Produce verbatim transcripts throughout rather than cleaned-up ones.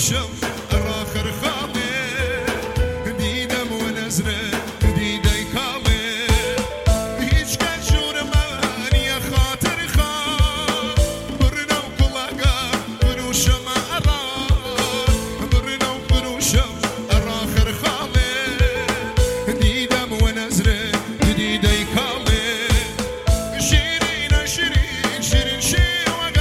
بروشم اراخر خاله دیدم و نظره دیده کاله هیچ کس جور من یا خاطر خواه برنا و کلاگا بروشم ارار برنا و بروشم اراخر خاله دیدم و نظره دیده کاله شیرین شیرین شیرین شیرین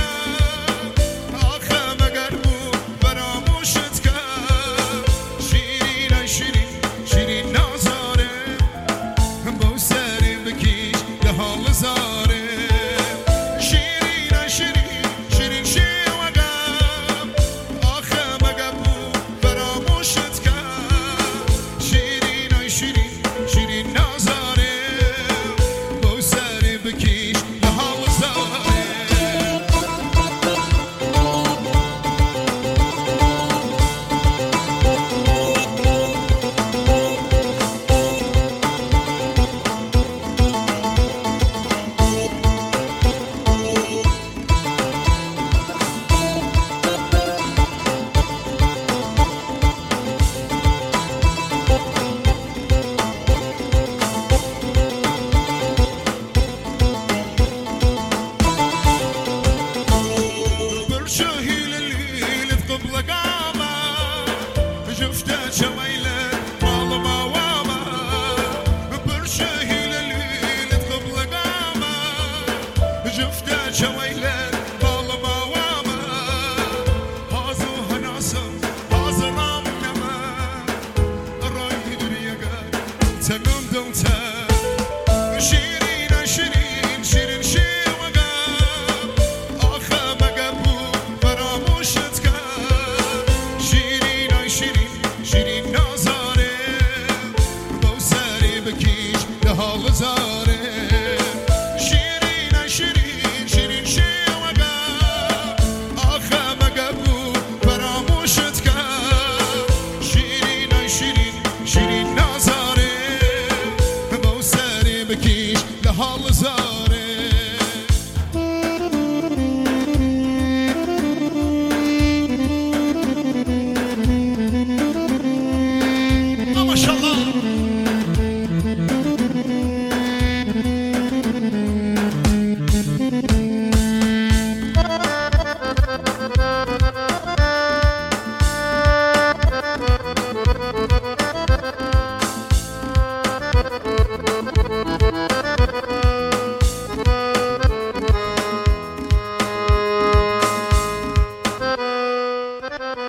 جفته جويلة بالما واما هازو هناسم هازرام نما راي دريقا تنم دوتا